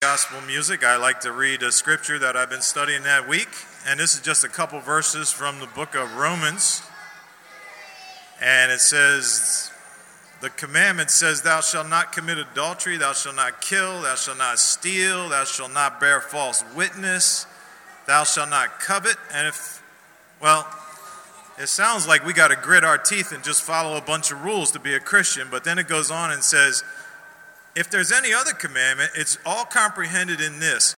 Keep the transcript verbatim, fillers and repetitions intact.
gospel music, I like to read a scripture that I've been studying that week. And this is just a couple verses from the book of Romans. And it says, the commandment says, thou shalt not commit adultery, thou shalt not kill, thou shalt not steal, thou shalt not bear false witness, thou shalt not covet. And if, well, it sounds like we got to grit our teeth and just follow a bunch of rules to be a Christian. But then it goes on and says, if there's any other commandment, it's all comprehended in this.